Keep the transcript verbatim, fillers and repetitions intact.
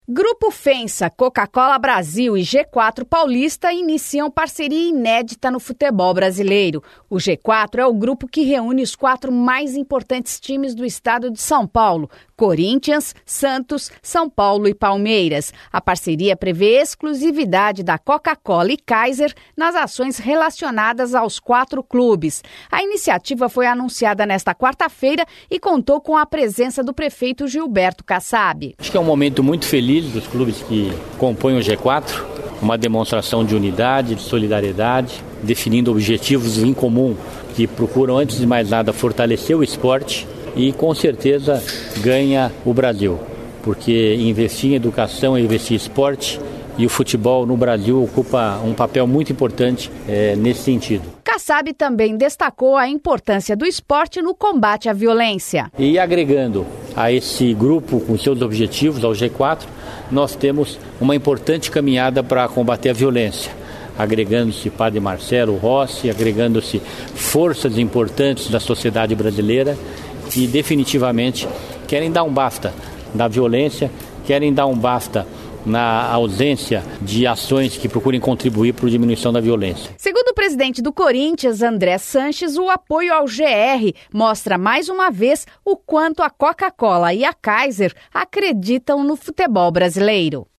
Grupo FENSA, Coca-Cola Brasil e G quatro Paulista iniciam parceria inédita no futebol brasileiro. O G quatro é o grupo que reúne os quatro mais importantes times do estado de São Paulo: Corinthians, Santos, São Paulo e Palmeiras. A parceria prevê exclusividade da Coca-Cola e Kaiser nas ações relacionadas aos quatro clubes. A iniciativa foi anunciada nesta quarta-feira e contou com a presença do prefeito Gilberto Kassab. Acho que é um momento muito feliz dos clubes que compõem o G quatro, uma demonstração de unidade, de solidariedade, definindo objetivos em comum que procuram, antes de mais nada, fortalecer o esporte e, com certeza, ganha o Brasil, porque investir em educação é investir em esporte e o futebol no Brasil ocupa um papel muito importante é, nesse sentido. Kassab também destacou a importância do esporte no combate à violência. E agregando a esse grupo com seus objetivos, ao G quatro, nós temos uma importante caminhada para combater a violência, agregando-se Padre Marcelo Rossi, agregando-se forças importantes da sociedade brasileira que definitivamente querem dar um basta na violência, querem dar um basta na ausência de ações que procurem contribuir para a diminuição da violência. Segundo o presidente do Corinthians, André Sanches, o apoio ao G R mostra mais uma vez o quanto a Coca-Cola e a Kaiser acreditam no futebol brasileiro.